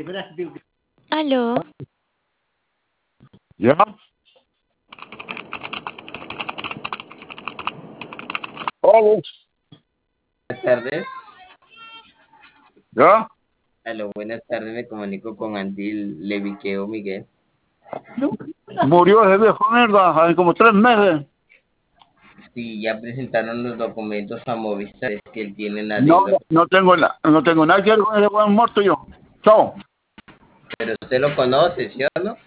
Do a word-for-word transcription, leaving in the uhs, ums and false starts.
Aló, ¿Ya? Hola. Buenas tardes. ¿Ya? Aló, buenas tardes. Me comunico con Antil Leviqueo Miguel. Murió ese viejo mierda hace como tres meses. Sí, ya presentaron los documentos a Movistar. Es que él tiene una No, deuda. no, no tengo, na- no tengo nada que ver con ese buen muerto yo. Chao. Pero usted lo conoce, ¿sí o no?